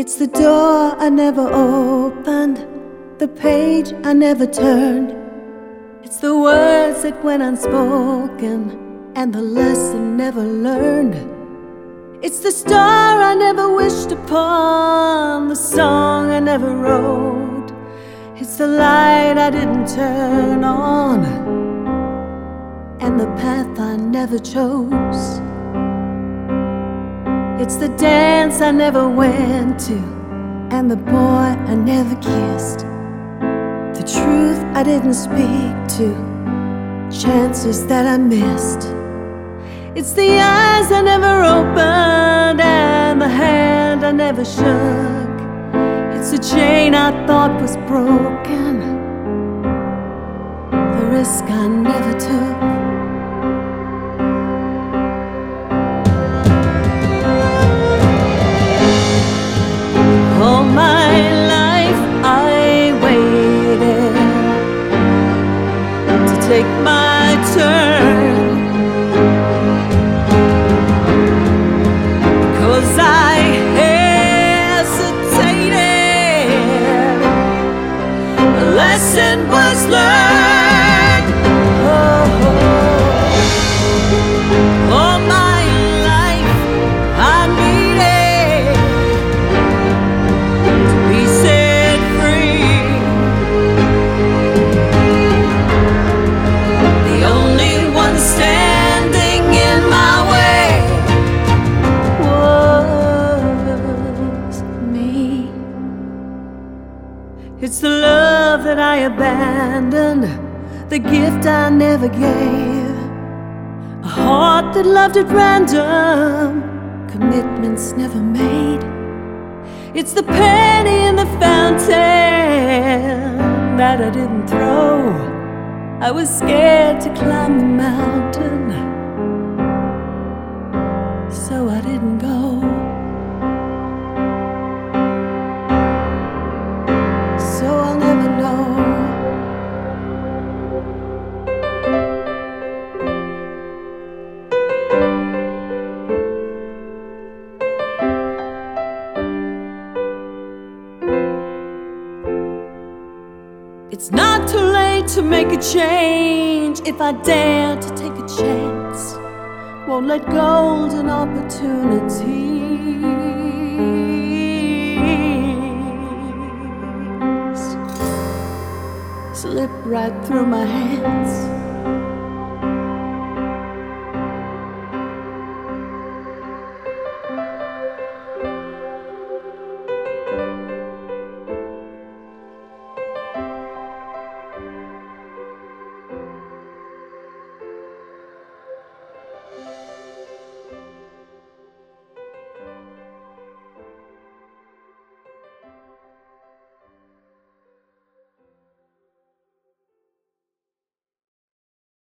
It's the door I never opened, the page I never turned. It's the words that went unspoken and the lesson never learned. It's the star I never wished upon, the song I never wrote. It's the light I didn't turn on and the path I never chose. It's the dance I never went to and the boy I never kissed. The truth I didn't speak to, chances that I missed. It's the eyes I never opened and the hand I never shook. It's the chain I thought was broken, the risk I never took. All my life I waited to take my turn, 'cause I hesitated. A lesson was learned. All my life I needed to be set free. The only one standing in my way was me. It's the love that I abandoned, the gift I never gave, a heart that loved at random, commitments never made. It's the penny in the fountain that I didn't throw. I was scared to climb the mountain, so I didn't go. So I'll never know. It's not too late to make a change if I dare to take a chance. Won't let golden opportunities slip right through my hands.